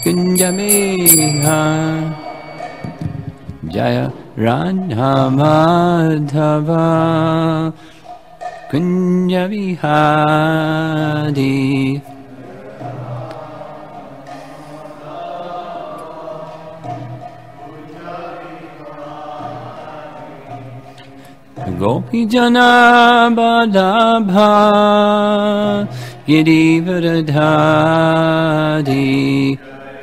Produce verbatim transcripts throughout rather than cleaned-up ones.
Kunja Vihari. Jaya Radha Madhava Kunja Vihari. Gopi Jana Badabha Girivardhari.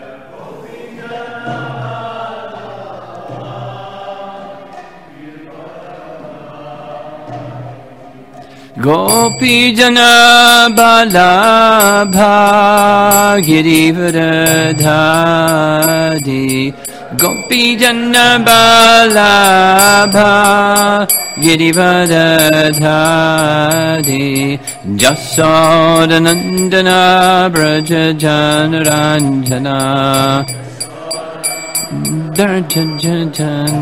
Gopi Jana Balabha Girivardhari. Gopi Jana Balabha Girivardhari. Jasodanandana Braja Janaranjana. Darjajan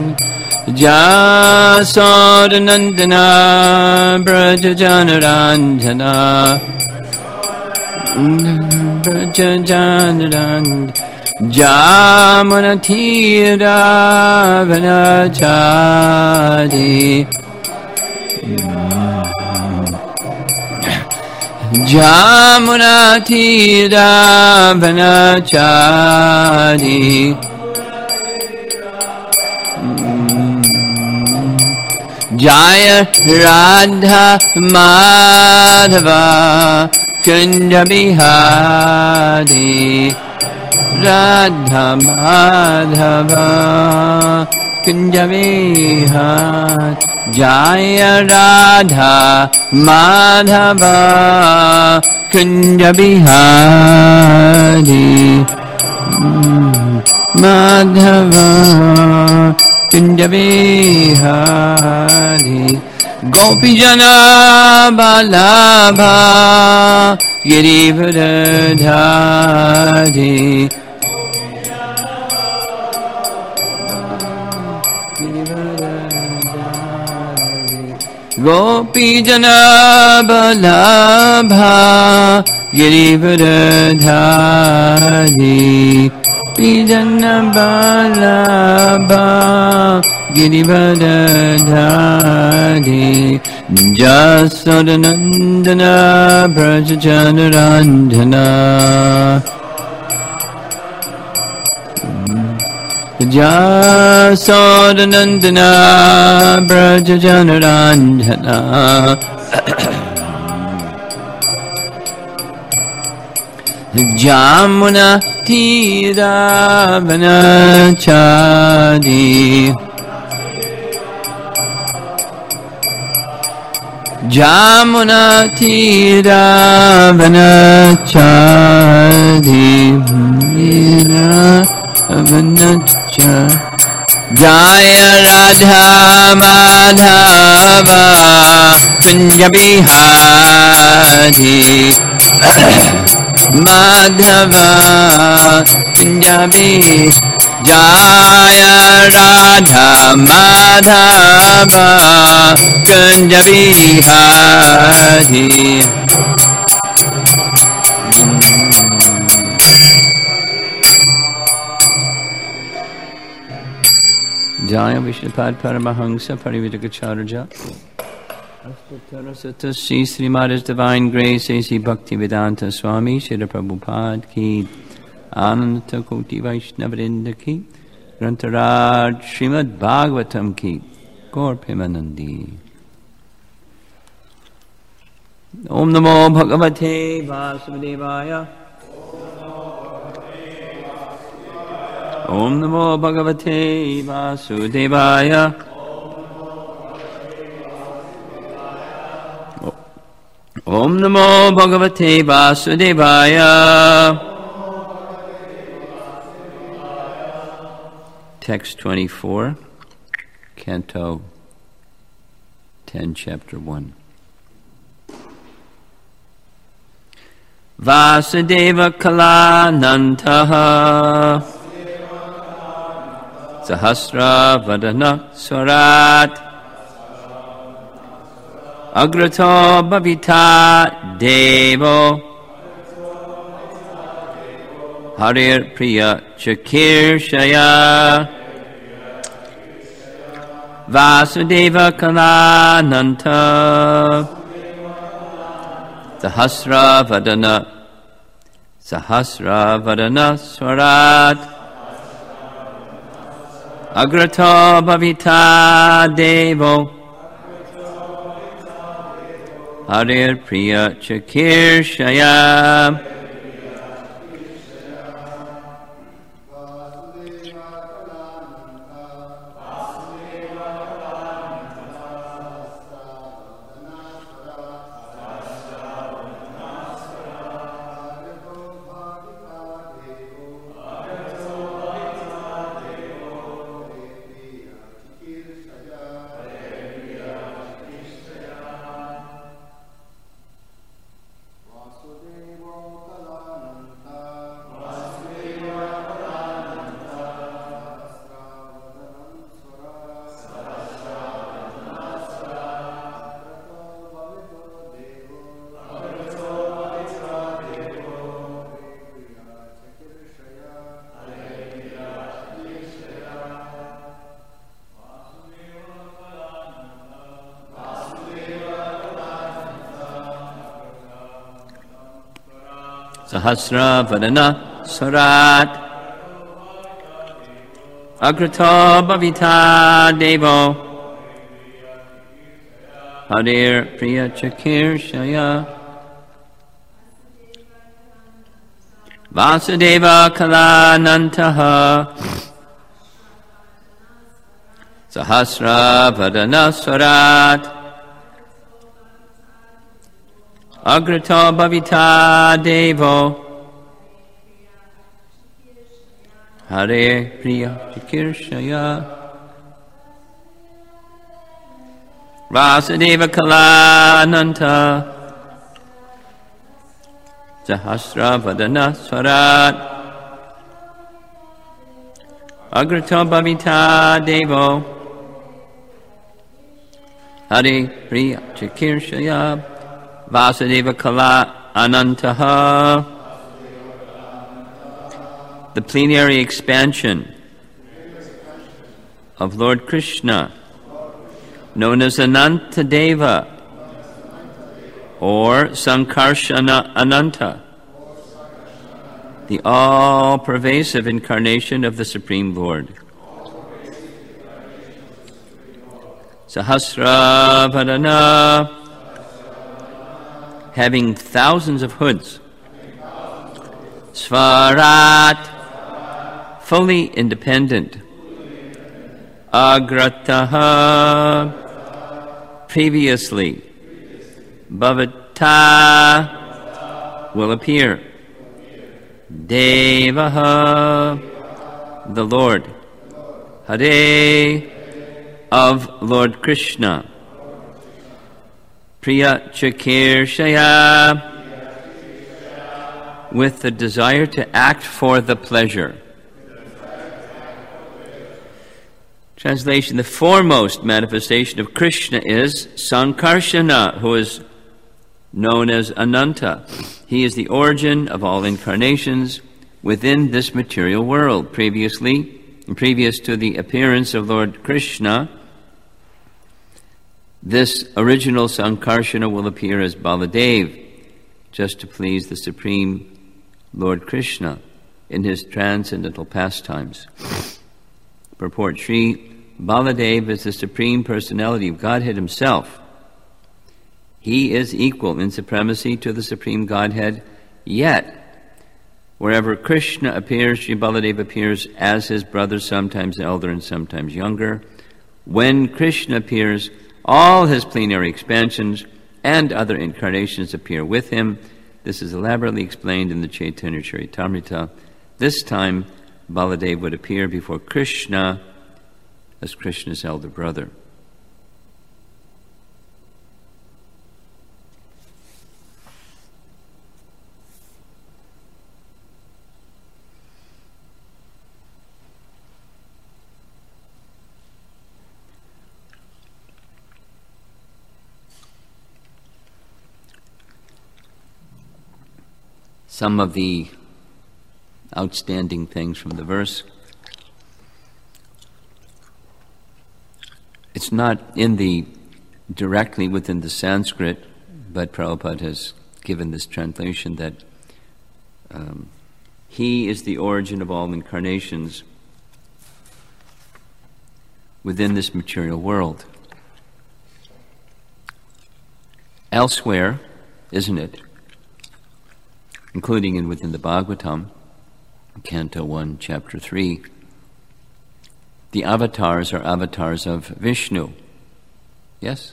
Jasodanandana Braja Janaranjana. Braja Janaranjana. Jamunatira Vanachari. Jamunatira Vanachari. Jaya Radha Madhava Kunja Vihari. Radha Madhava Kunja Vihari. Jaya Radha Madhava Kunja Vihari. Madhava Kunja Vihari. Gopi Jana Balabha Girivardhari. Gopi Jana Balabha Girivardhari. Gopi Jana Balabha Girivardhari. Jasodanandana Braja Janaranjana. Jasodanandana Braja Janaranjana. Jamuna Tira Vanachari. Jamuna Tira Vanachari. Vanachari. Jaya Radha Madhava Kunja Vihari. Madhava Kunja Vihari. Jaya Radha Madhava Kunja Vihari. Jaya Vishnupad Paramahansa Parividakacharya. Astatarasata Sri Srimada's Divine Grace A C Bhaktivedanta Swami Srila Prabhupada Ki Ananta Koti Vaishnavrinda Ki Grantaraj Srimad Bhagavatam Ki Gaur Premanandi. Om Namo Bhagavate Vasudevaya. Om Namo Bhagavate Vasudevaya. Om Namo Bhagavate Vasudevaya. Text twenty-four, Canto ten, Chapter one. Vasudeva Kalanantaha Sahasra Vadana Swarat Agrato Bhavita Devo Harir Priya Chakirshaya Vasudeva Kalananta Sahasra Vadana Sahasra Vadana Swarat Agrato Bhavita Devo Harir Priya Chakirshaya Sahasra Vadana Sarat Agrato Bhavita Devo Harir Priya Chakirshaya Vasudeva Kalanantaha Sahasra Vadana Sarat Agrato Bhavita Devo Hare Priya Chakirshaya Vasudeva Kalananta Sahasra Vadana Swarat Agrato Bhavita Devo Hare Priya Chakirshaya Vasudeva Kala Anantaha. The plenary expansion of Lord Krishna, known as Anantadeva or Sankarshana Ananta, the all-pervasive incarnation of the Supreme Lord. Sahasra Vadana, having thousands of hoods. Svarat, fully independent. Agrataha, previously. Bhavata, will appear. Devaha, the Lord. Hare, of Lord Krishna. Priya Chakirshaya, with the desire to act for the pleasure. Translation: the foremost manifestation of Krishna is Sankarshana, who is known as Ananta. He is the origin of all incarnations within this material world. Previously, previous to the appearance of Lord Krishna, this original Sankarshana will appear as Baladev, just to please the Supreme Lord Krishna in his transcendental pastimes. Purport: Sri Baladev is the Supreme Personality of Godhead himself. He is equal in supremacy to the Supreme Godhead, yet wherever Krishna appears, Sri Baladev appears as his brother, sometimes elder and sometimes younger. When Krishna appears, all his plenary expansions and other incarnations appear with him. This is elaborately explained in the Chaitanya Charitamrita. This time, Baladev would appear before Krishna as Krishna's elder brother. Some of the outstanding things from the verse. It's not in the directly within the Sanskrit, but Prabhupada has given this translation that um, he is the origin of all incarnations within this material world. Elsewhere, isn't it? Including in within the Bhagavatam, Canto one, Chapter three, the avatars are avatars of Vishnu. Yes?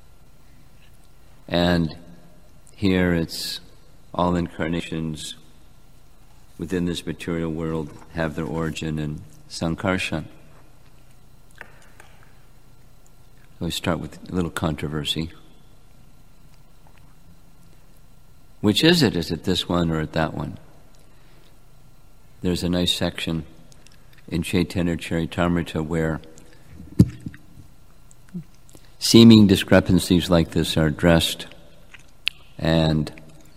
And here it's all incarnations within this material world have their origin in Sankarshan. So we start with a little controversy. Which is it? Is it this one or at that one? There's a nice section in Chaitanya Charitamrita where seeming discrepancies like this are addressed, and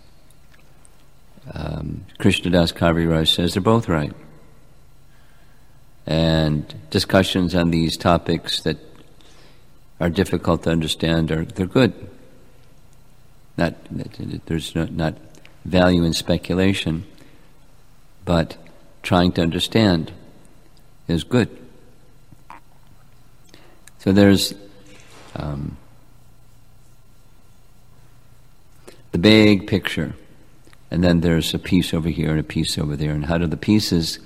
um, Krishnadas Kaviraj says they're both right. And discussions on these topics that are difficult to understand are they're good. Not there's no, not value in speculation, but trying to understand is good. So there's um, the big picture, and then there's a piece over here and a piece over there, and how do the pieces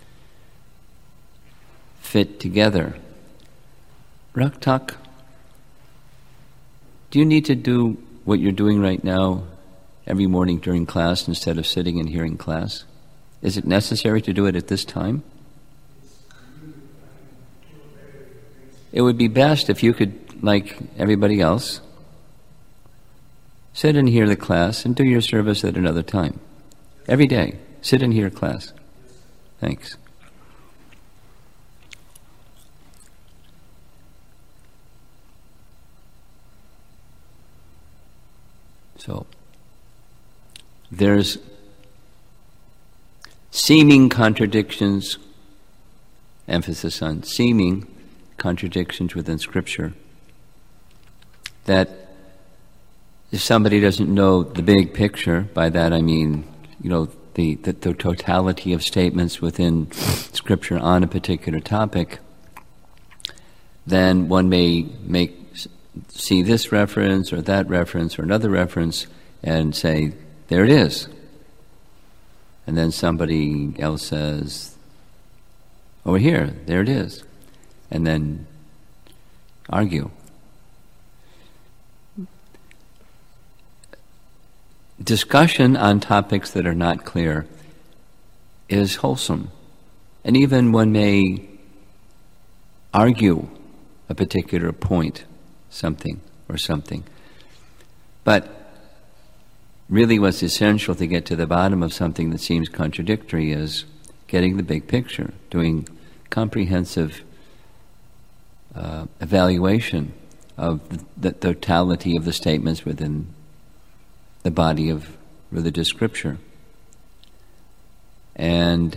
fit together? Raktak, do you need to do what you're doing right now every morning during class instead of sitting and hearing class? Is it necessary to do it at this time? It would be best if you could, like everybody else, sit and hear the class and do your service at another time. Every day, sit and hear class. Thanks. So, there's seeming contradictions, emphasis on seeming contradictions within Scripture, that if somebody doesn't know the big picture, by that I mean, you know, the, the, the totality of statements within Scripture on a particular topic, then one may make see this reference or that reference or another reference and say, there it is. And then somebody else says, over here, there it is. And then argue. Discussion on topics that are not clear is wholesome. And even one may argue a particular point, something or something. But really what's essential to get to the bottom of something that seems contradictory is getting the big picture, doing comprehensive uh, evaluation of the, the totality of the statements within the body of religious scripture. And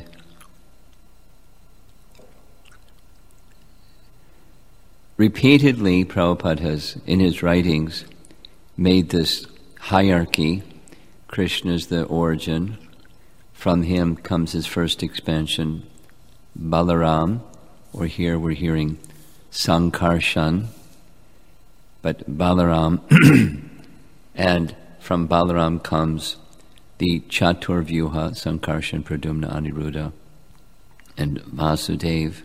repeatedly, Prabhupada has, in his writings, made this hierarchy. Krishna is the origin. From him comes his first expansion, Balaram, or here we're hearing Sankarshan, but Balaram, and from Balaram comes the Chatur Vyuha, Sankarshan, Pradyumna, Aniruddha, and Vasudeva.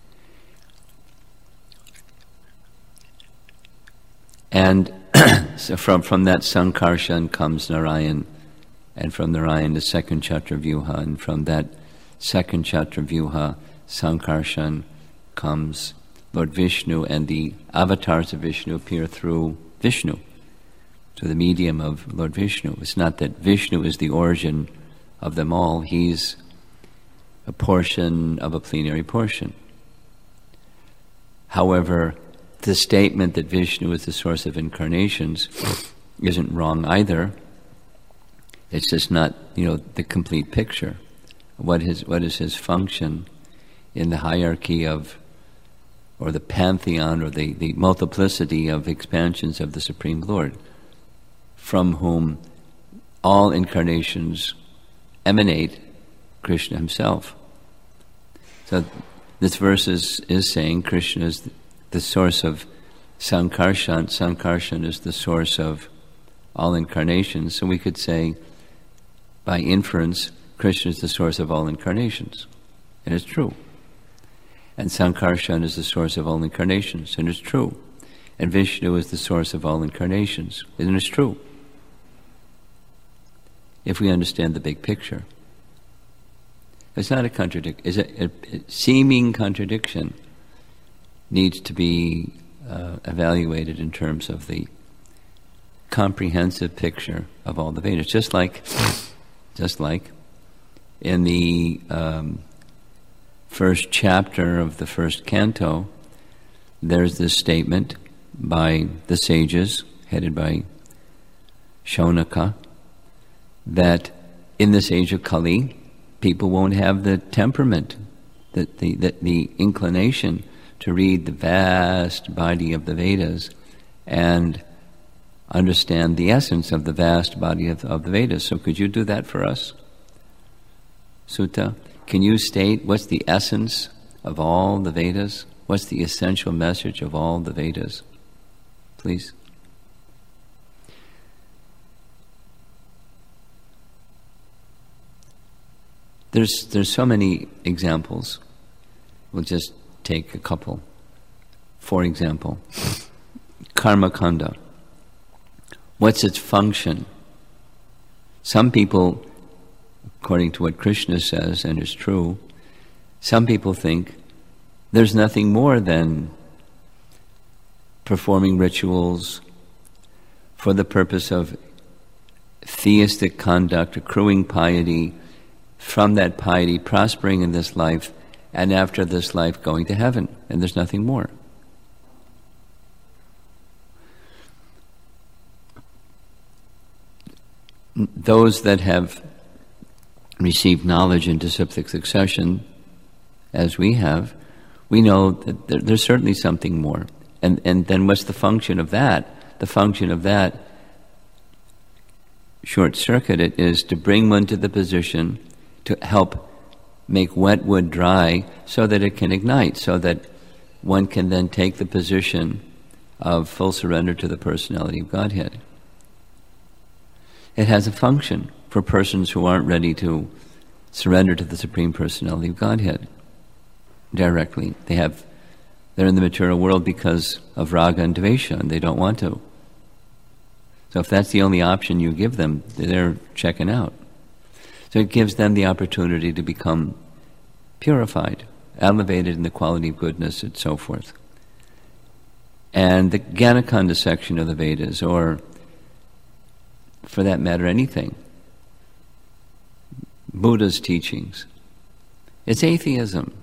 And so from, from that Sankarshan comes Narayan, and from Narayan the second Chatra Vyuha, and from that second Chatra Vyuha, Sankarshan, comes Lord Vishnu, and the avatars of Vishnu appear through Vishnu, through the medium of Lord Vishnu. It's not that Vishnu is the origin of them all, he's a portion of a plenary portion. However, the statement that Vishnu is the source of incarnations isn't wrong either. It's just not, you know, the complete picture what his what is his function in the hierarchy of, or the pantheon, or the, the multiplicity of expansions of the Supreme Lord, from whom all incarnations emanate Krishna himself. So this verse is, is saying Krishna is the source of Sankarshan. Sankarshan is the source of all incarnations. So we could say, by inference, Krishna is the source of all incarnations. And it's true. And Sankarshan is the source of all incarnations. And it's true. And Vishnu is the source of all incarnations. And it's true. If we understand the big picture. It's not a contradiction. It's a, a, a seeming contradiction needs to be uh, evaluated in terms of the comprehensive picture of all the Vedas. Just like, just like in the um, first chapter of the first canto, there's this statement by the sages, headed by Shaunaka, that in this age of Kali, people won't have the temperament, the, the, the, the inclination to read the vast body of the Vedas and understand the essence of the vast body of, of the Vedas. So could you do that for us? Sutta, can you state what's the essence of all the Vedas? What's the essential message of all the Vedas? Please. There's there's so many examples. We'll just take a couple. For example, karma kanda. What's its function? Some people, according to what Krishna says, and is true, some people think there's nothing more than performing rituals for the purpose of theistic conduct, accruing piety, from that piety prospering in this life, and after this life going to heaven, and there's nothing more. Those that have received knowledge in disciplic succession, as we have, we know that there, there's certainly something more. And, and then what's the function of that? The function of that, short-circuited, is to bring one to the position to help make wet wood dry so that it can ignite, so that one can then take the position of full surrender to the personality of Godhead. It has a function for persons who aren't ready to surrender to the Supreme Personality of Godhead directly. They have, they're in the material world because of raga and dvesha, and they don't want to. So if that's the only option you give them, they're checking out. So it gives them the opportunity to become purified, elevated in the quality of goodness, and so forth. And the Gyanakanda section of the Vedas, or for that matter anything, Buddha's teachings, it's atheism.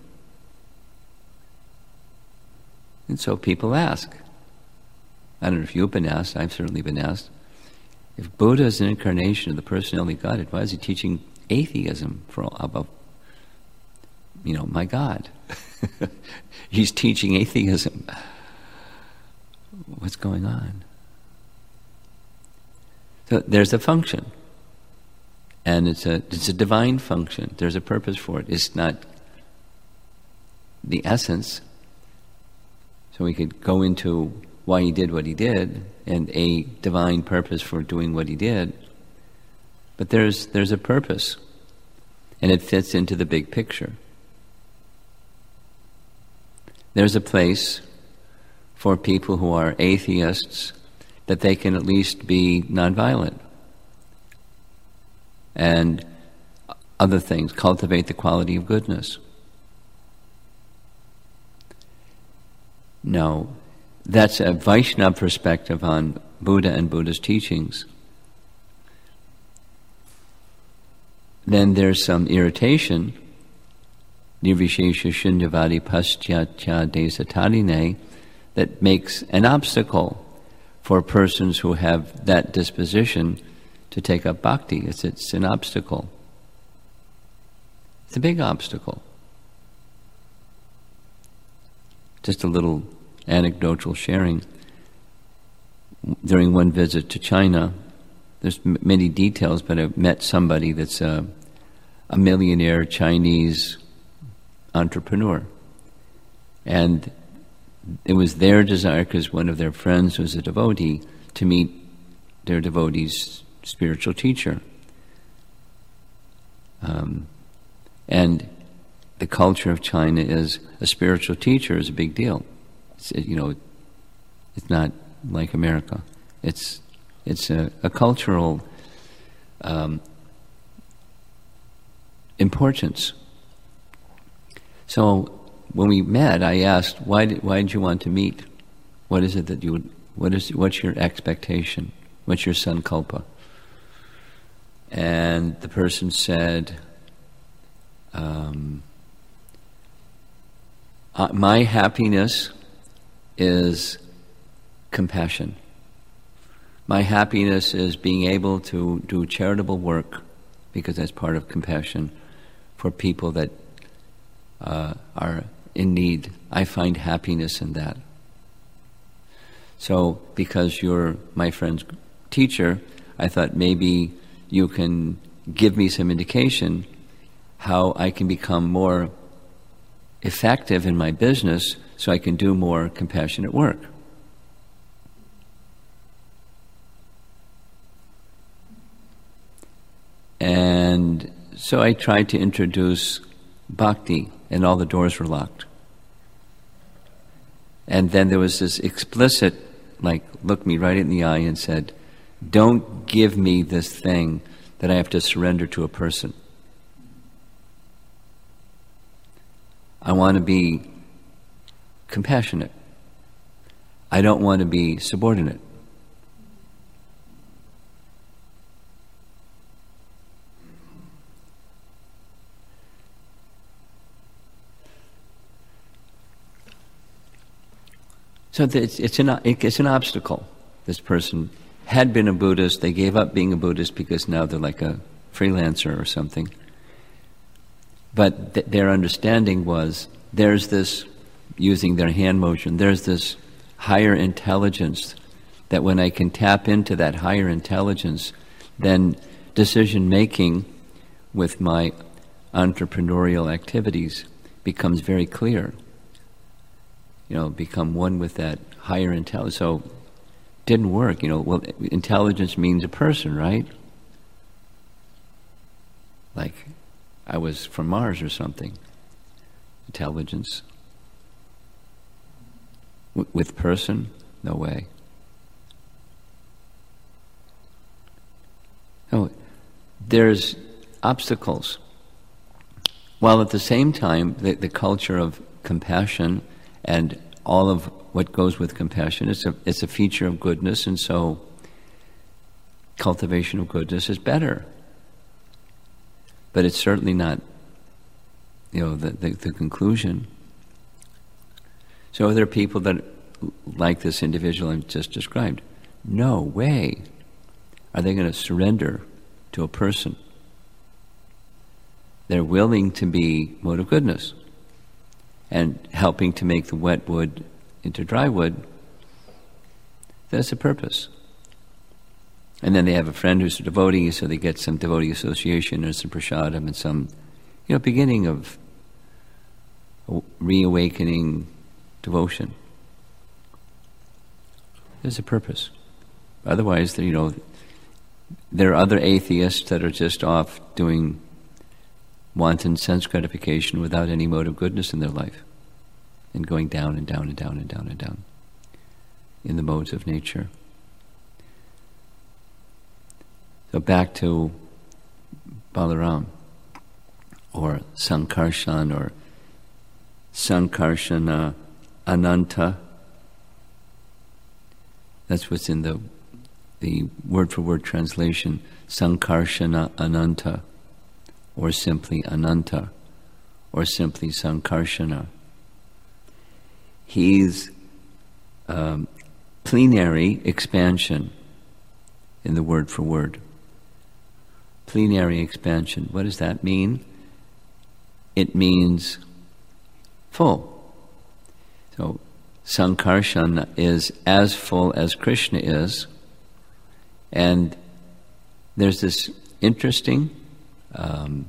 And so people ask, I don't know if you've been asked, I've certainly been asked, if Buddha is an incarnation of the personality of Godhead, why is he teaching atheism for all about, you know, my God? He's teaching atheism. What's going on? So there's a function, and it's a it's a divine function. There's a purpose for it. It's not the essence. So we could go into why he did what he did and a divine purpose for doing what he did. But there's there's a purpose, and it fits into the big picture. There's a place for people who are atheists that they can at least be nonviolent and other things, cultivate the quality of goodness. No, that's a Vaishnava perspective on Buddha and Buddha's teachings. Then there's some irritation, nirvishesha shunyavadi paschatya desatarine, that makes an obstacle for persons who have that disposition to take up bhakti. It's, it's an obstacle. It's a big obstacle. Just a little anecdotal sharing. During one visit to China, there's m- many details, but I met somebody that's a, a millionaire Chinese entrepreneur. And it was their desire, because one of their friends was a devotee, to meet their devotee's spiritual teacher. Um, and the culture of China is a spiritual teacher is a big deal. It's, you know, it's not like America. It's it's a, a cultural um, importance. So when we met, I asked, why did why did you want to meet? What is it that you would? What is what's your expectation? What's your sankalpa? And the person said, um, uh, my happiness is compassion. My happiness is being able to do charitable work, because that's part of compassion, for people that uh, are in need. I find happiness in that. So, because you're my friend's teacher, I thought maybe you can give me some indication how I can become more effective in my business so I can do more compassionate work. And so I tried to introduce bhakti, and all the doors were locked. And then there was this explicit, like, looked me right in the eye and said, don't give me this thing that I have to surrender to a person. I want to be compassionate. I don't want to be subordinate. So it's, it's, an, it's an obstacle. This person had been a Buddhist. They gave up being a Buddhist because now they're like a freelancer or something. But th- their understanding was, there's this, using their hand motion, there's this higher intelligence, that when I can tap into that higher intelligence, then decision-making with my entrepreneurial activities becomes very clear. You know, become one with that higher intelligence. So, didn't work. You know, well, intelligence means a person, right? Like, I was from Mars or something. Intelligence. W- with person? No way. No, there's obstacles. While at the same time, the, the culture of compassion and all of what goes with compassion, it's a, it's a feature of goodness, and so cultivation of goodness is better. But it's certainly not, you know, the, the, the conclusion. So are there people that, like this individual I've just described, no way are they going to surrender to a person. They're willing to be mode of goodness and helping to make the wet wood into dry wood. That's the purpose. And then they have a friend who's a devotee, so they get some devotee association or some prasadam and some, you know, beginning of reawakening devotion. There's a purpose. Otherwise, you know, there are other atheists that are just off doing wanton sense gratification without any mode of goodness in their life, and going down and down and down and down and down in the modes of nature. So back to Balaram, or Sankarshan, or Sankarshana Ananta. That's what's in the the word-for-word translation, Sankarshana Ananta, or simply Ananta, or simply Sankarshana. He's um, plenary expansion in the word-for-word. Plenary expansion, what does that mean? it means full. So Sankarshan is as full as Krishna is, and there's this interesting um,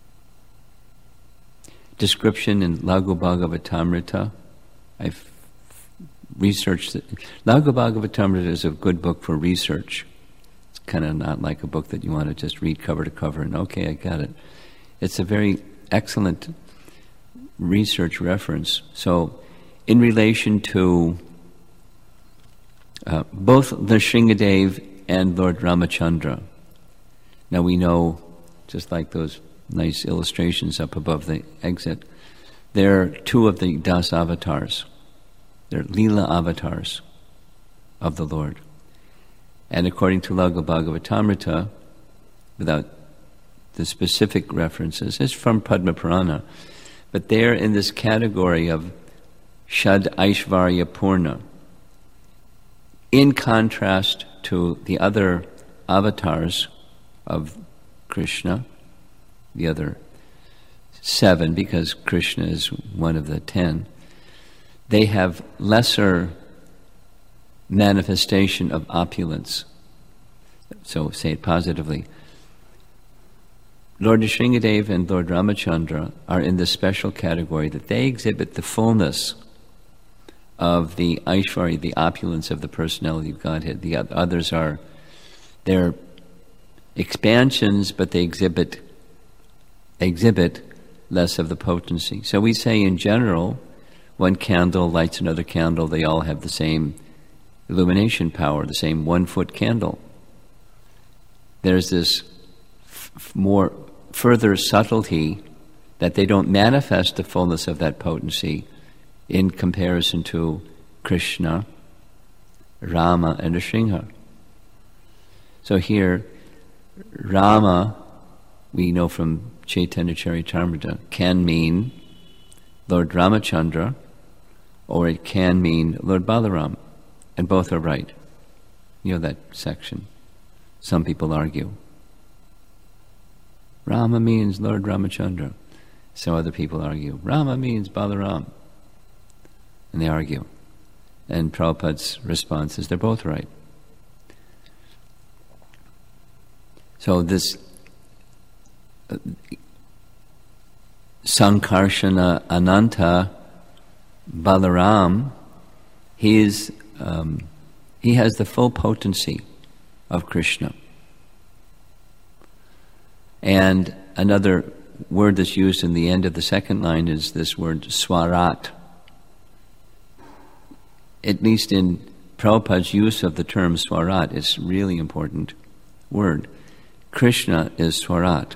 description in Laghu Bhagavatamrita. I've researched it. Laghu Bhagavatamrita is a good book for research. It's kind of not like a book that you want to just read cover to cover and okay, I got it. It's a very excellent research reference. So, in relation to uh, both the Shringadev and Lord Ramachandra. Now we know, just like those nice illustrations up above the exit, they're two of the Das avatars. They're Leela avatars of the Lord. And according to Laghu Bhagavatamrita, without the specific references, it's from Padma Purana, but they're in this category of Shad Aishvarya Purna, in contrast to the other avatars of Krishna, the other seven, because Krishna is one of the ten. They have lesser manifestation of opulence. So say it positively. Lord Nrsingadev and Lord Ramachandra are in this special category that they exhibit the fullness of the Aishvarya, the opulence of the personality of Godhead. The others are, they're expansions, but they exhibit exhibit less of the potency. So we say in general, one candle lights another candle, they all have the same illumination power, the same one-foot candle. There's this f- more further subtlety that they don't manifest the fullness of that potency in comparison to Krishna, Rama, and Nrsimha. So here, Rama, we know from Chaitanya Charitamrita, can mean Lord Ramachandra, or it can mean Lord Balaram, and both are right. You know that section. Some people argue. Rama means Lord Ramachandra. So other people argue. Rama means Balaram. And they argue. And Prabhupada's response is they're both right. So this uh, Sankarshana Ananta Balaram, he is um, he has the full potency of Krishna. And another word that's used in the end of the second line is this word swarat. At least in Prabhupada's use of the term swarat, it's a really important word. Krishna is swarat.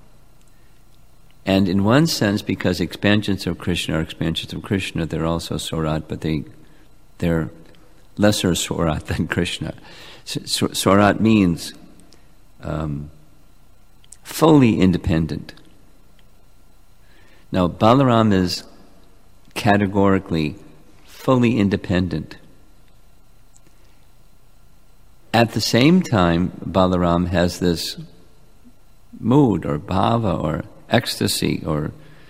And in one sense, because expansions of Krishna are expansions of Krishna, they're also swarat, but they, they're lesser swarat than Krishna. Swarat means um, fully independent. Now, Balaram is categorically fully independent. At the same time, Balaram has this mood or bhava or ecstasy or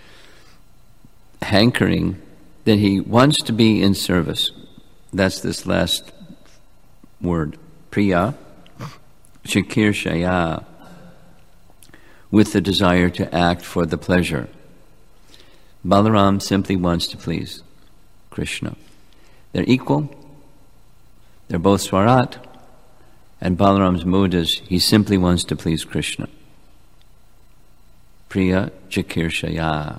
hankering that he wants to be in service. That's this last word, priya, chikirshaya, with the desire to act for the pleasure. Balaram simply wants to please Krishna. They're equal. They're both swarat. And Balaram's mood is he simply wants to please Krishna. Priya Chikirshaya.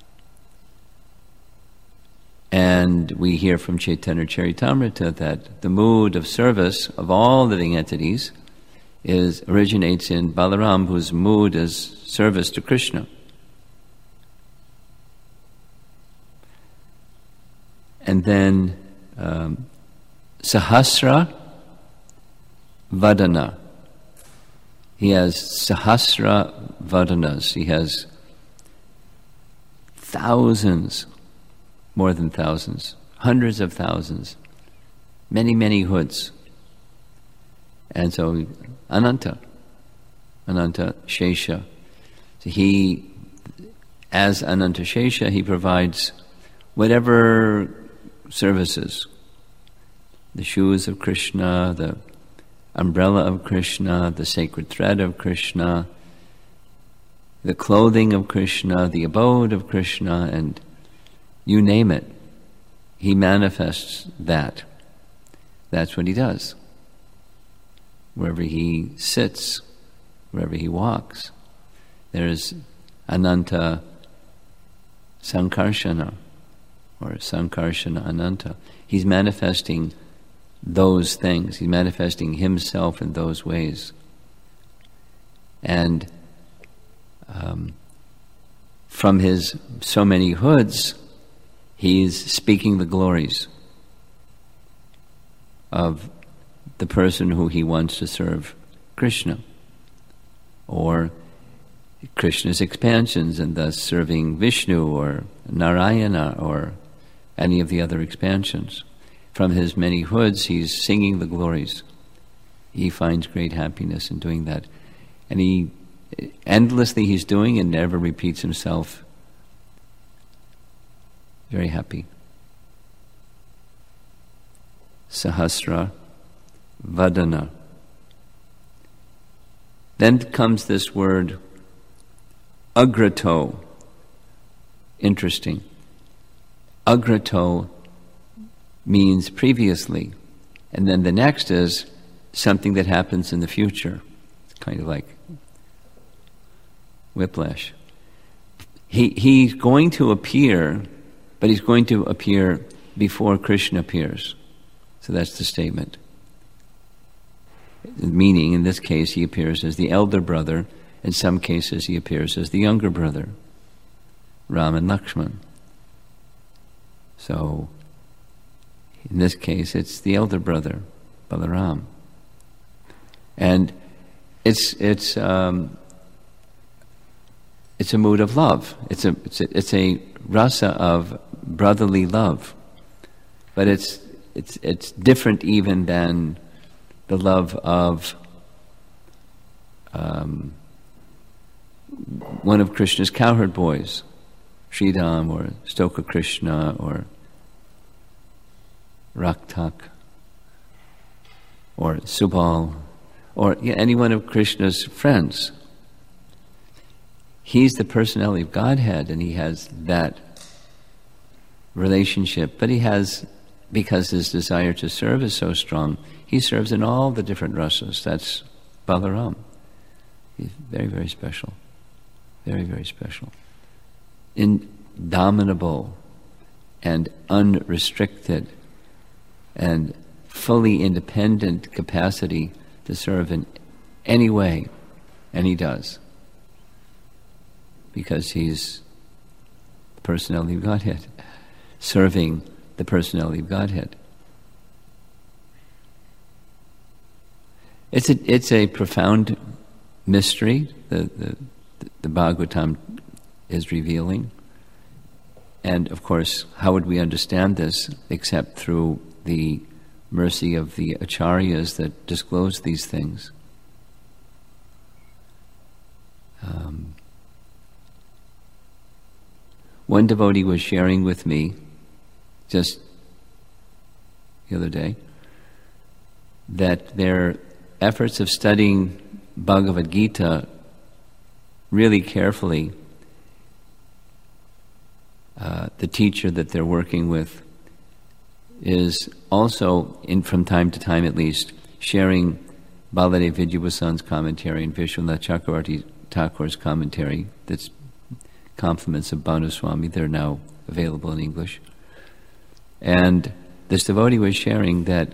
And we hear from Chaitanya Charitamrita that the mood of service of all living entities is originates in Balaram, whose mood is service to Krishna. And then um, Sahasra Vadana. He has Sahasra Vadanas. He has thousands, more than thousands, hundreds of thousands, many, many hoods. And so Ananta, Ananta Shesha. So he, as Anantashesha, he provides whatever services, the shoes of Krishna, the umbrella of Krishna, the sacred thread of Krishna, the clothing of Krishna, the abode of Krishna, and you name it. He manifests that. That's what he does. Wherever he sits, wherever he walks, there is Ananta Sankarshana, or Sankarshana Ananta. He's manifesting those things. He's manifesting himself in those ways. And um, from his so many hoods, he's speaking the glories of the person who he wants to serve, Krishna, or Krishna's expansions, and thus serving Vishnu or Narayana or any of the other expansions. From his many hoods, he's singing the glories. He finds great happiness in doing that. And he, endlessly he's doing and never repeats himself. Very happy. Sahasra Vadana. Then comes this word, agrato. Interesting. Agrato means previously, and then the next is something that happens in the future. It's kind of like whiplash. He he's going to appear, but he's going to appear before Krishna appears. So that's the statement. Meaning, in this case, he appears as the elder brother. In some cases, he appears as the younger brother, Ram and Lakshman. So, in this case, it's the elder brother, Balaram. And it's it's um, it's a mood of love. It's a it's a, it's a rasa of brotherly love, but it's it's it's different even than the love of um, one of Krishna's cowherd boys, Sridham or Stoka Krishna or Raktak or Subal or yeah, any one of Krishna's friends. He's the personality of Godhead, and he has that relationship, but he has, because his desire to serve is so strong, he serves in all the different rasas. That's Balaram. He's very, very special. Very, very special. Indomitable and unrestricted and fully independent capacity to serve in any way, and he does. Because he's the personality of Godhead, serving the personality of Godhead. It's a it's a profound mystery the the, the Bhagavatam is revealing, and of course, how would we understand this except through the mercy of the acharyas that disclose these things? Um, one devotee was sharing with me just the other day that their efforts of studying Bhagavad Gita really carefully, uh, the teacher that they're working with is also, in from time to time at least, sharing Baladev Vidyabhasan's commentary and Vishwanath Chakravarti Thakur's commentary, that's compliments of Bhanu Swami. They're now available in English. And this devotee was sharing that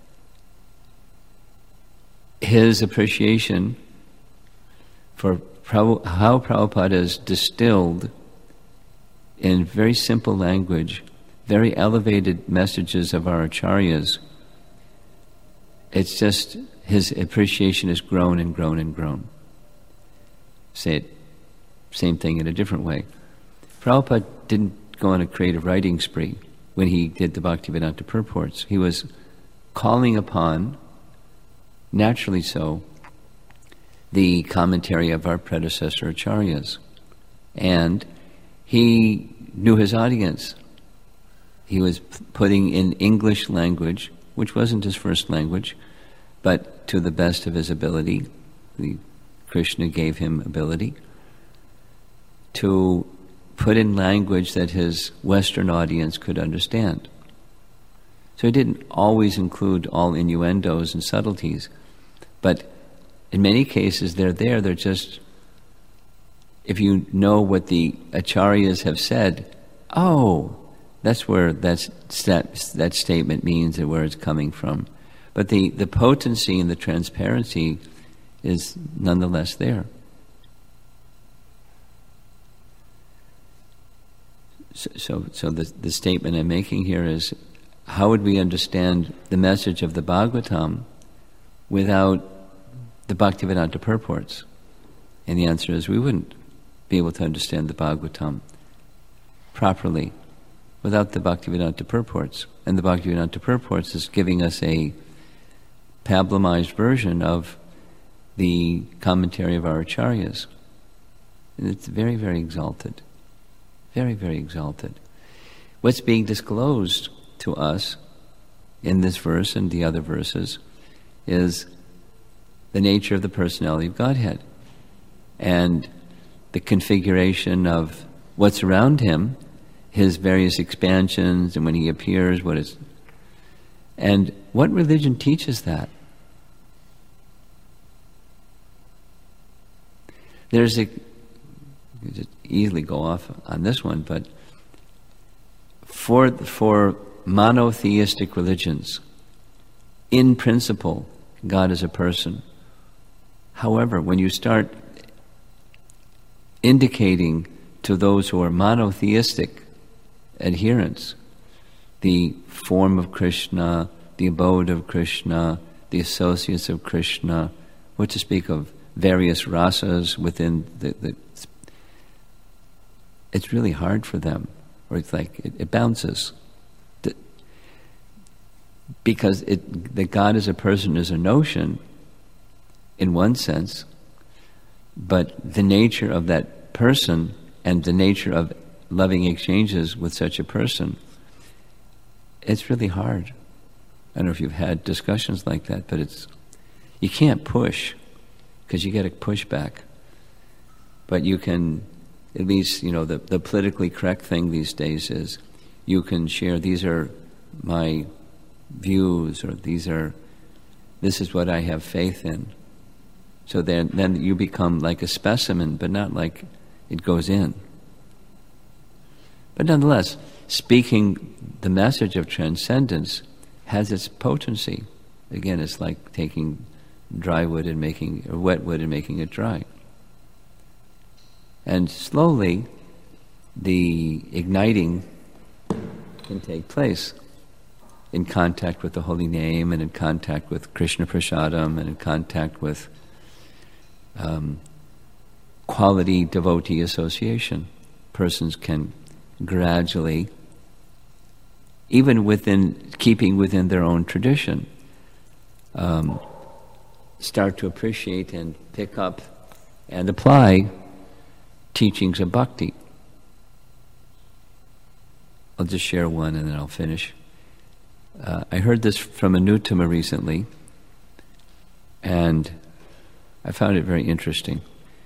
his appreciation for how Prabhupada has distilled in very simple language very elevated messages of our acharyas, it's just his appreciation has grown and grown and grown. Say it, same thing in a different way. Prabhupada didn't go on a creative writing spree when he did the Bhaktivedanta purports. He was calling upon, naturally so, the commentary of our predecessor acharyas. And he knew his audience. He was putting in English language, which wasn't his first language, but to the best of his ability, the Krishna gave him ability to put in language that his Western audience could understand. So he didn't always include all innuendos and subtleties, but in many cases they're there, they're just, if you know what the acharyas have said, oh, that's where that's, that, that statement means and where it's coming from. But the, the potency and the transparency is nonetheless there. So, so, so the, the statement I'm making here is, how would we understand the message of the Bhagavatam without the Bhaktivedanta purports? And the answer is, we wouldn't be able to understand the Bhagavatam properly without the Bhaktivedanta purports. And the Bhaktivedanta purports is giving us a pablamized version of the commentary of our acharyas. And it's very, very exalted. Very, very exalted. What's being disclosed to us in this verse and the other verses is the nature of the personality of Godhead and the configuration of what's around him, his various expansions, and when he appears, what is... And what religion teaches that? There's a... You just easily go off on this one, but for for monotheistic religions, in principle, God is a person. However, when you start indicating to those who are monotheistic adherents the form of Krishna, the abode of Krishna, the associates of Krishna, what to speak of various rasas within the, the it's really hard for them, or it's like it, it bounces. The, because it, that God as a person is a notion, in one sense, but the nature of that person and the nature of loving exchanges with such a person, it's really hard. I don't know if you've had discussions like that, but it's you can't push, because you get a pushback. But you can... At least, you know, the, the politically correct thing these days is you can share, these are my views, or these are, this is what I have faith in. So then, then you become like a specimen, but not like it goes in. But nonetheless, speaking the message of transcendence has its potency. Again, it's like taking dry wood and making, or wet wood and making it dry. And slowly, the igniting can take place in contact with the holy name, and in contact with Krishna Prasadam, and in contact with um, quality devotee association. Persons can gradually, even within keeping within their own tradition, um, start to appreciate and pick up and apply teachings of bhakti. I'll just share one and then I'll finish. Uh, I heard this from Anuttama recently, and I found it very interesting.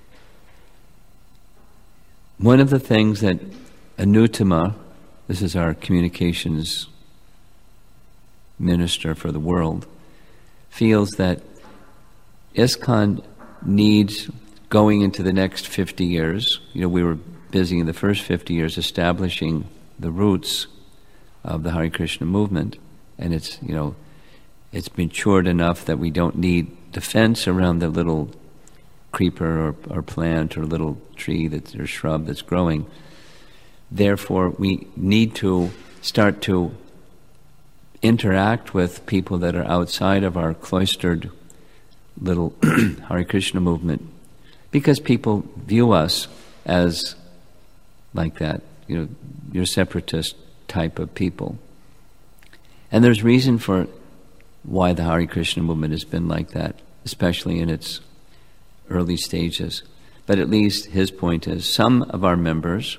One of the things that Anuttama, this is our communications minister for the world, feels that ISKCON needs, going into the next fifty years, you know, we were busy in the first fifty years establishing the roots of the Hare Krishna movement, and it's, you know, it's matured enough that we don't need the fence around the little creeper or, or plant or little tree that's, or shrub that's growing. Therefore, we need to start to interact with people that are outside of our cloistered little Hare Krishna movement, because people view us as like that, you know, you're separatist type of people. And there's reason for why the Hare Krishna movement has been like that, especially in its early stages. But at least his point is, some of our members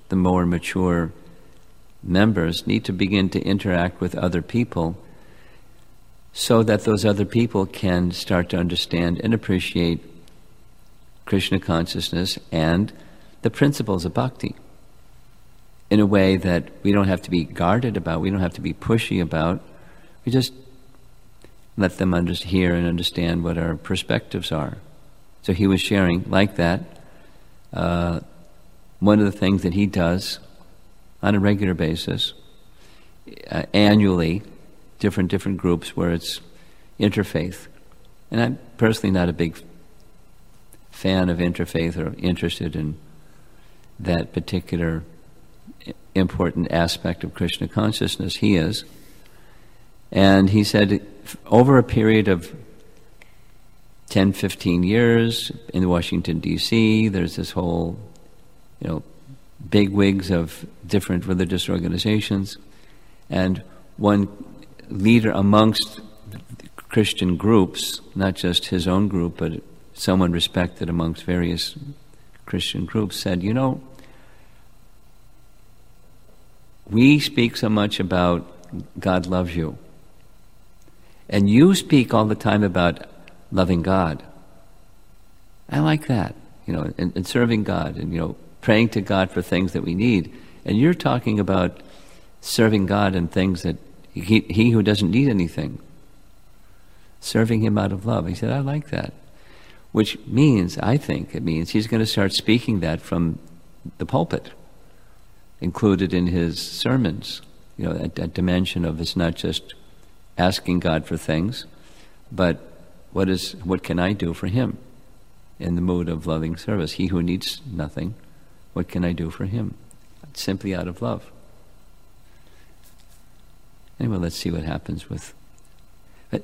the more mature members need to begin to interact with other people so that those other people can start to understand and appreciate Krishna consciousness and the principles of bhakti in a way that we don't have to be guarded about, we don't have to be pushy about. We just let them under- hear and understand what our perspectives are. So he was sharing like that. Uh, one of the things that he does on a regular basis, uh, annually, different different groups where it's interfaith. And I'm personally not a big fan of interfaith or interested in that particular important aspect of Krishna consciousness. He is. And he said, over a period of ten, fifteen years in Washington, D C, there's this whole, you know, big wigs of different religious organizations. And one leader amongst Christian groups, not just his own group, but someone respected amongst various Christian groups, said, you know, we speak so much about God loves you. And you speak all the time about loving God. I like that, you know, and, and serving God and, you know, praying to God for things that we need. And you're talking about serving God and things that he, he who doesn't need anything, serving him out of love. He said, I like that. Which means, I think it means, he's going to start speaking that from the pulpit, included in his sermons. You know, that, that dimension of it's not just asking God for things, but what is what can I do for him in the mood of loving service? He who needs nothing, what can I do for him? Simply out of love. Anyway, let's see what happens with... But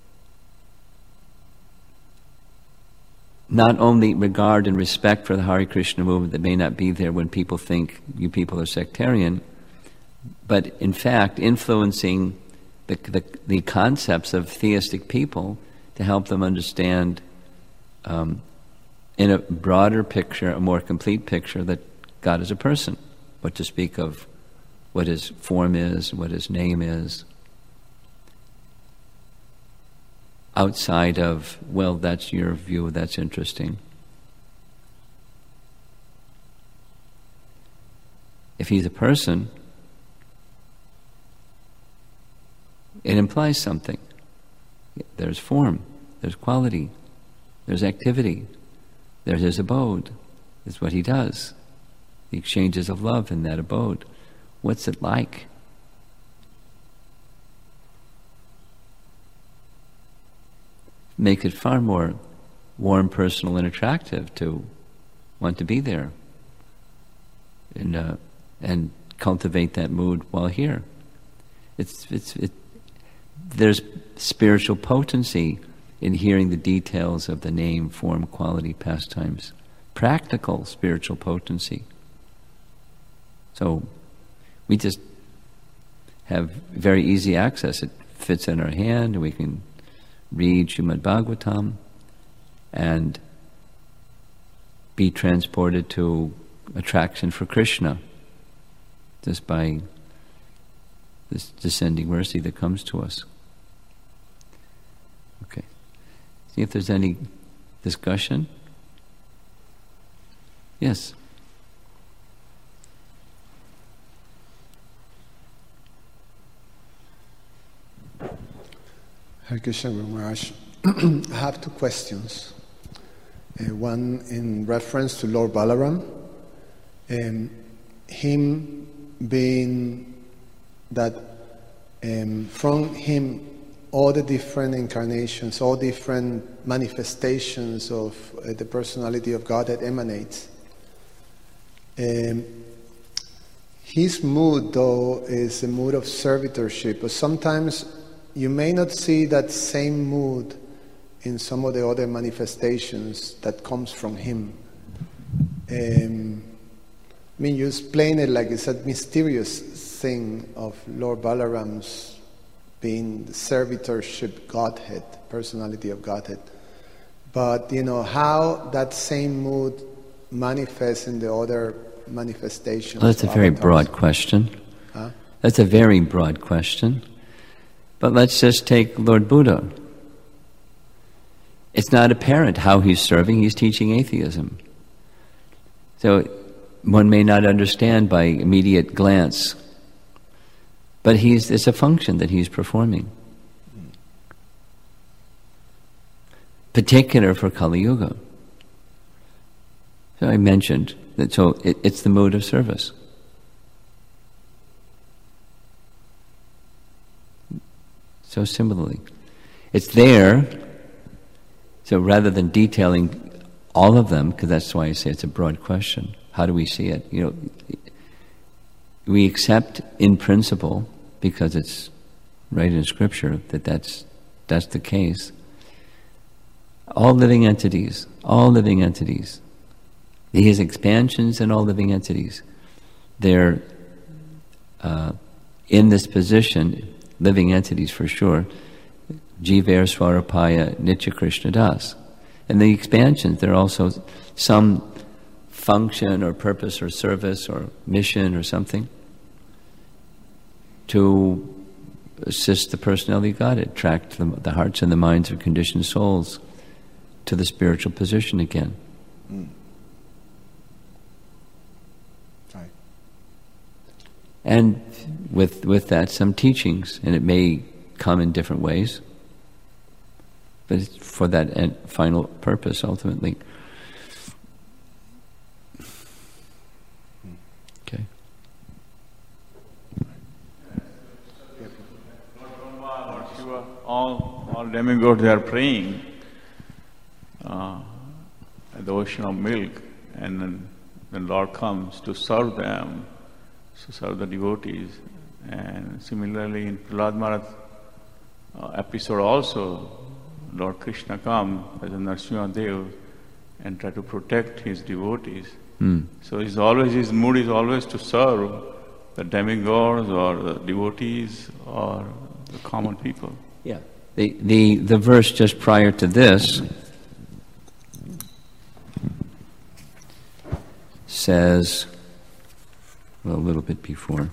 not only regard and respect for the Hare Krishna movement that may not be there when people think you people are sectarian, but in fact influencing the, the, the concepts of theistic people to help them understand um, in a broader picture, a more complete picture, that God is a person. What to speak of what his form is, what his name is. Outside of, well, that's your view, that's interesting. If he's a person, it implies something. There's form, there's quality, there's activity, there's his abode, there's what he does, the exchanges of love in that abode. What's it like? Make it far more warm, personal, and attractive to want to be there and uh, and cultivate that mood while here. It's it's it. There's spiritual potency in hearing the details of the name, form, quality, pastimes. Practical spiritual potency. So we just have very easy access. It fits in our hand, and we can read Srimad Bhagavatam and be transported to attraction for Krishna just by this descending mercy that comes to us. Okay. See if there's any discussion. Yes. Hare Krishna Maharaj. I have two questions. Uh, one in reference to Lord Balaram. Um, him being that um, from him all the different incarnations, all different manifestations of uh, the personality of God that emanates. Um, his mood, though, is a mood of servitorship, but sometimes you may not see that same mood in some of the other manifestations that comes from him. Um, I mean, you explain it like it's a mysterious thing of Lord Balaram's being the servitorship Godhead, personality of Godhead. But, you know, how that same mood manifests in the other manifestations? Well, that's a very avatars? broad question. Huh? That's a very broad question. But let's just take Lord Buddha. It's not apparent how he's serving. He's teaching atheism. So one may not understand by immediate glance, but he's, it's a function that he's performing. Particular for Kali Yuga. So I mentioned that, so it, it's the mode of service. So similarly, it's there. So rather than detailing all of them, because that's why I say it's a broad question, how do we see it? You know, we accept in principle, because it's right in Scripture, that that's, that's the case. All living entities, all living entities, these expansions and all living entities, they're uh, in this position, living entities for sure, Jiver Swarapaya Nitya Krishna Das. And the expansions, there are also some function or purpose or service or mission or something to assist the personality of God, attract the, the hearts and the minds of conditioned souls to the spiritual position again. Mm. Right. And with with that, some teachings, and it may come in different ways, but it's for that end, final purpose, ultimately. Okay. Lord Shiva, all, all demigods, they are praying uh, at the ocean of milk, and then the Lord comes to serve them, to serve the devotees. And similarly, in Prahlad Maharaj uh, episode also, Lord Krishna comes as a Narasimha Dev and try to protect his devotees. Mm. So he's always, his mood is always to serve the demigods or the devotees or the common people. Yeah. The the the verse just prior to this says, well, a little bit before.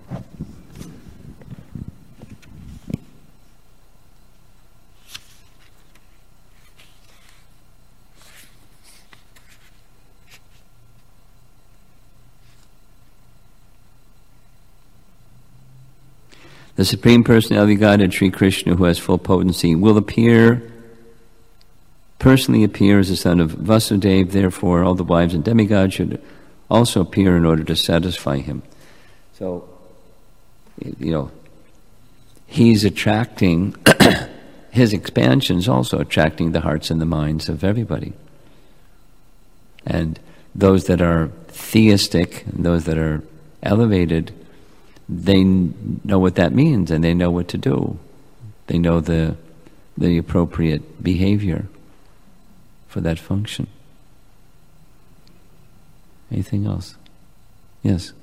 The Supreme Personality of Godhead, Sri Krishna, who has full potency, will appear, personally appear as the son of Vasudeva. Therefore, all the wives and demigods should also appear in order to satisfy him. So, you know, he's attracting, his expansion's also attracting the hearts and the minds of everybody. And those that are theistic, and those that are elevated, they know what that means, and they know what to do. They know the the appropriate behavior for that function. Anything else? Yes.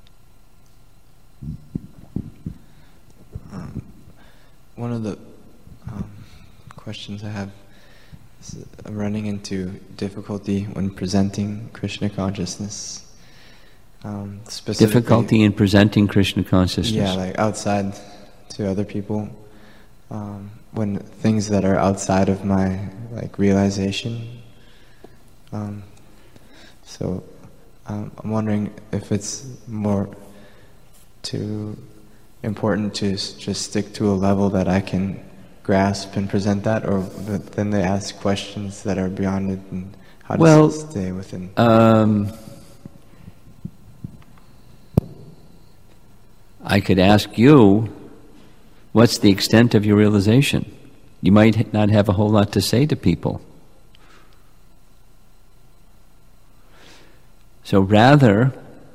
Um, one of the um, questions I have is uh, running into difficulty when presenting Krishna consciousness. Um, Difficulty in presenting Krishna consciousness. Yeah, like outside to other people. Um, when things that are outside of my like realization. Um, so um, I'm wondering if it's more too important to s- just stick to a level that I can grasp and present that, or th- then they ask questions that are beyond it, and how does well, it stay within? Um, I could ask you, what's the extent of your realization? You might not have a whole lot to say to people. So rather,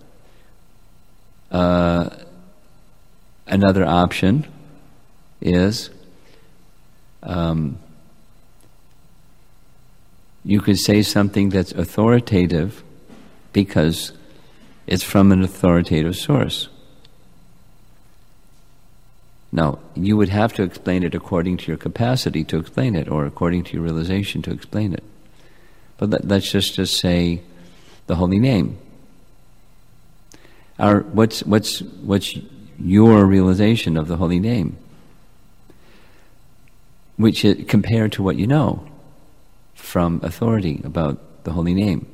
uh, another option is um, you could say something that's authoritative because it's from an authoritative source. Now, you would have to explain it according to your capacity to explain it, or according to your realization to explain it. But let, let's just, just say the holy name. Our, what's, what's, what's your realization of the holy name? Which is compared to what you know from authority about the holy name.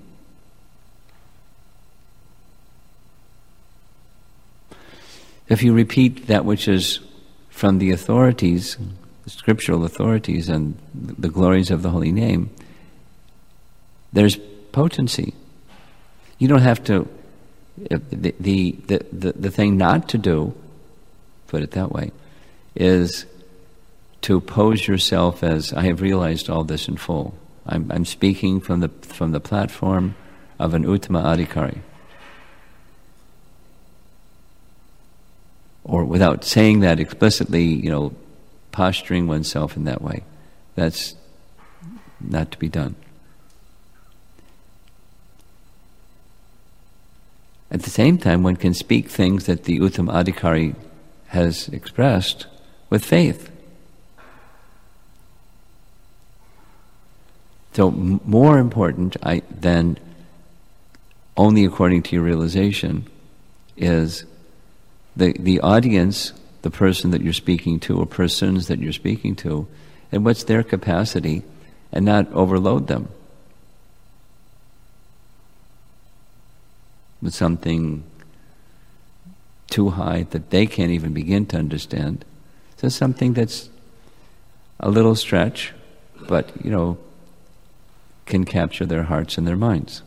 If you repeat that which is from the authorities, the scriptural authorities and the glories of the holy name, there's potency. You don't have to, the, the, the, the, the thing not to do, put it that way, is to pose yourself as, I have realized all this in full. I'm, I'm speaking from the, from the platform of an Uttama Adhikari. Or without saying that explicitly, you know, posturing oneself in that way. That's not to be done. At the same time, one can speak things that the Uttama Adhikari has expressed with faith. So m- more important I, than only according to your realization is the, the audience, the person that you're speaking to, or persons that you're speaking to, and what's their capacity, and not overload them with something too high that they can't even begin to understand. So something that's a little stretch, but, you know, can capture their hearts and their minds.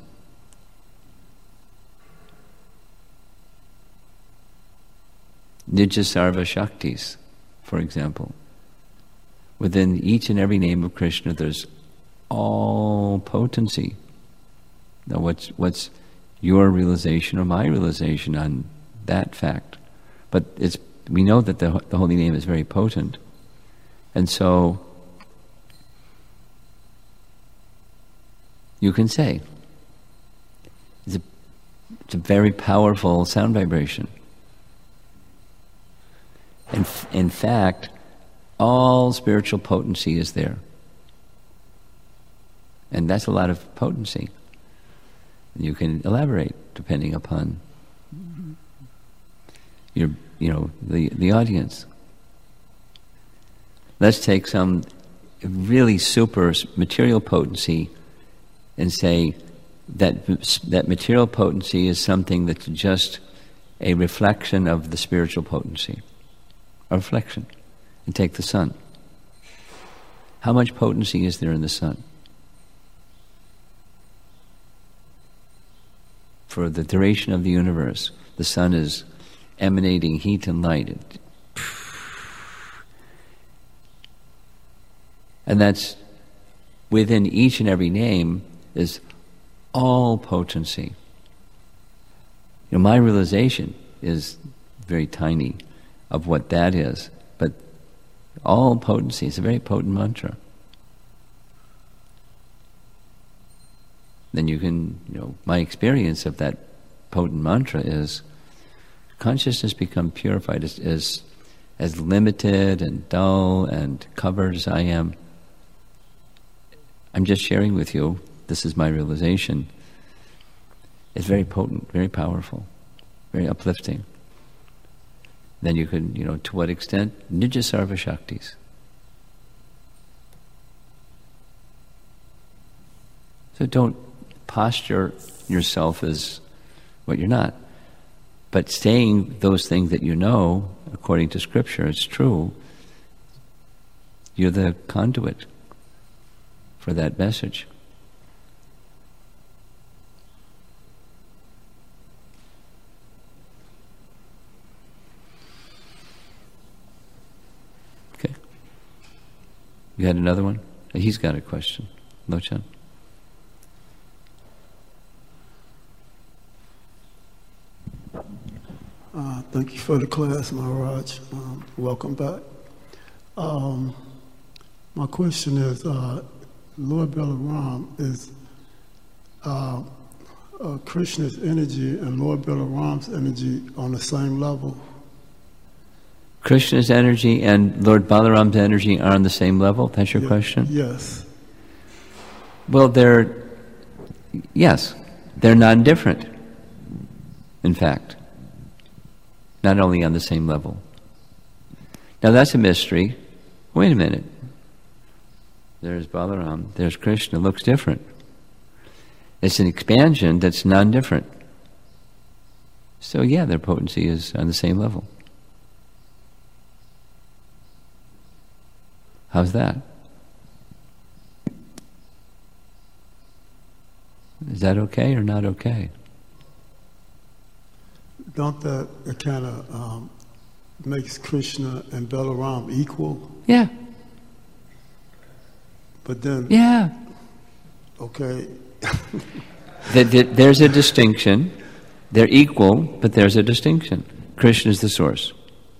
Nijasarva Shaktis, for example. Within each and every name of Krishna, there's all potency. Now, what's what's your realization or my realization on that fact? But it's we know that the the holy name is very potent, and so you can say it's a, it's a very powerful sound vibration. In, in fact, all spiritual potency is there. And that's a lot of potency. You can elaborate depending upon your, you know, the, the audience. Let's take some really super material potency and say that that material potency is something that's just a reflection of the spiritual potency. A reflection. And take the sun. How much potency is there in the sun? For the duration of the universe, the sun is emanating heat and light. And that's within each and every name is all potency. You know, my realization is very tiny of what that is, but all potency is a very potent mantra. Then you can, you know, my experience of that potent mantra is consciousness become purified as, as, as limited and dull and covered as I am. I'm just sharing with you, this is my realization. It's very potent, very powerful, very uplifting. Then you could, you know, to what extent? Nijasarva Shaktis. So don't posture yourself as what you're not. But saying those things that you know, according to Scripture, it's true, you're the conduit for that message. Okay. You had another one? He's got a question. Lochan. Uh, thank you for the class, Maharaj. Um, welcome back. Um, my question is, uh, Lord Balaram, is uh, uh, Krishna's energy and Lord Balaram's energy on the same level? Krishna's energy and Lord Balaram's energy are on the same level? That's your yeah, question? Yes. Well, they're, yes, they're non-different, in fact. not only on the same level. Now that's a mystery. Wait a minute. There's Balaram, there's Krishna, looks different. It's an expansion that's non-different. So yeah, their potency is on the same level. How's that? Is that okay or not okay? Don't that it kind of um, makes Krishna and Balaram equal? Yeah. But then, Yeah. okay, That, that there's a distinction. They're equal, but there's a distinction. Krishna is the source.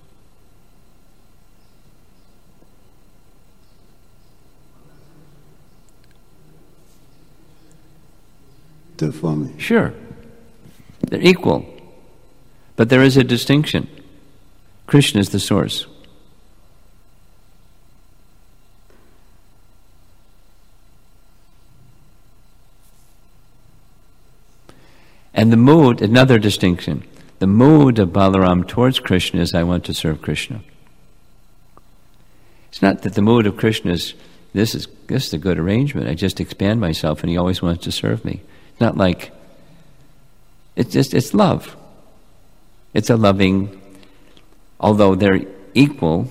do it for me. Sure. They're equal. But there is a distinction. Krishna is the source. And the mood, another distinction, the mood of Balaram towards Krishna is, I want to serve Krishna. It's not that the mood of Krishna is, this is, this is a good arrangement, I just expand myself and he always wants to serve me. It's not like, it's just, it's love. It's a loving, although they're equal,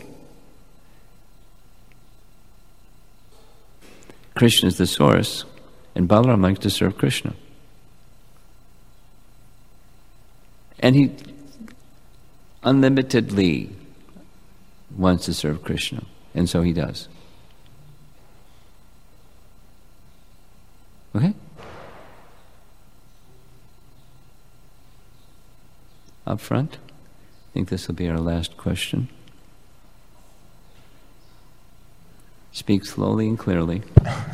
Krishna is the source, and Balaram likes to serve Krishna. And he unlimitedly wants to serve Krishna, and so he does. Okay? Up front. I think this will be our last question. Speak slowly and clearly.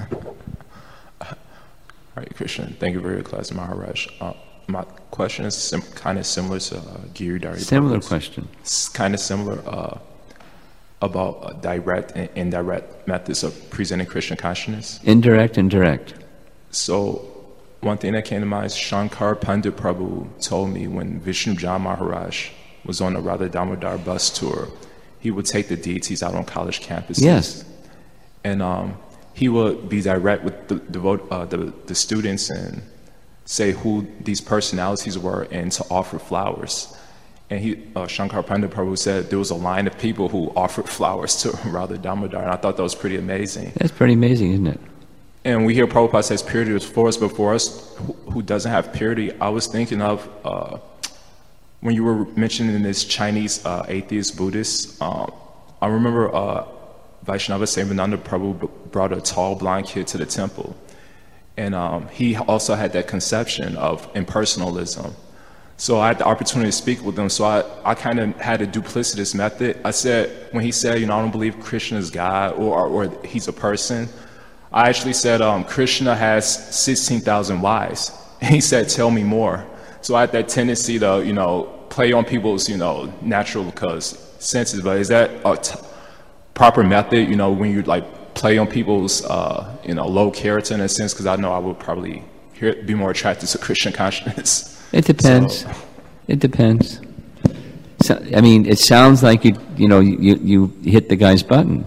Hare Krishna. Thank you for your class, Maharaj. Uh, my question is sim- kind of similar to uh, Giridhari. Similar Prabhu's. question. It's kind of similar uh, about uh, direct and indirect methods of presenting Krishna consciousness. Indirect and direct. So one thing that came to mind is Shankar Pandit Prabhu told me when Vishnu Jan Maharaj was on the Radha Damodar bus tour, he would take the deities out on college campuses. Yes. And um, he would be direct with the, the, uh, the, the students and say who these personalities were and to offer flowers. And he, uh, Shankar Pandit Prabhu said there was a line of people who offered flowers to Radha Damodar, and I thought that was pretty amazing. That's pretty amazing, isn't it? And we hear Prabhupada says purity was for us, but for us who, who doesn't have purity, I was thinking of uh, when you were mentioning this Chinese uh, atheist Buddhist, um, I remember uh, Vaishnava Sevananda Prabhu b- brought a tall blind kid to the temple. And um, he also had that conception of impersonalism. So I had the opportunity to speak with him, so I, I kind of had a duplicitous method. I said, when he said, you know, I don't believe Krishna is God or, or, or he's a person, I actually said, um, Krishna has sixteen thousand wives. And he said, tell me more. So I had that tendency to, you know, play on people's, you know, natural cause senses. But is that a t- proper method, you know, when you like play on people's, uh, you know, low character in a sense? Because I know I would probably hear, be more attracted to Christian consciousness. It depends. So, It depends. So, I mean, it sounds like you, you know, you, you hit the guy's button.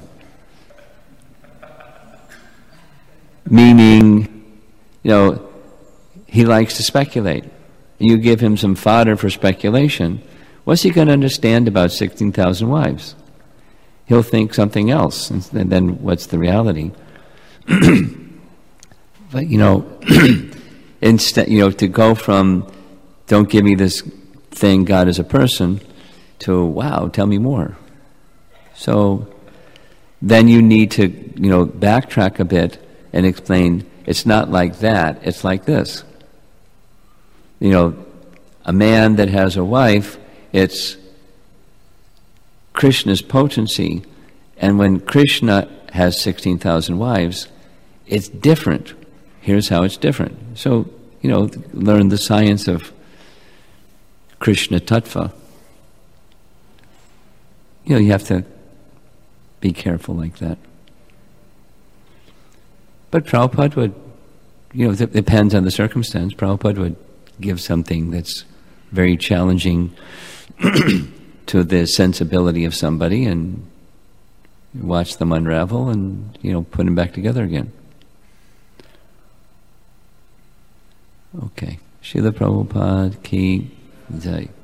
Meaning, you know, he likes to speculate. You give him some fodder for speculation. What's he going to understand about sixteen thousand wives? He'll think something else, and then what's the reality? But, you know, instead, you know, to go from, don't give me this thing, God is a person, to, wow, tell me more. So then you need to, you know, backtrack a bit and explain, it's not like that, it's like this. You know, a man that has a wife, it's Krishna's potency, and when Krishna has sixteen thousand wives, it's different. Here's how it's different. So, you know, learn the science of Krishna Tattva. You know, you have to be careful like that. But Prabhupada would, you know, it depends on the circumstance. Prabhupada would give something that's very challenging to the sensibility of somebody and watch them unravel and, you know, put them back together again. Okay. Srila Prabhupada ki jai.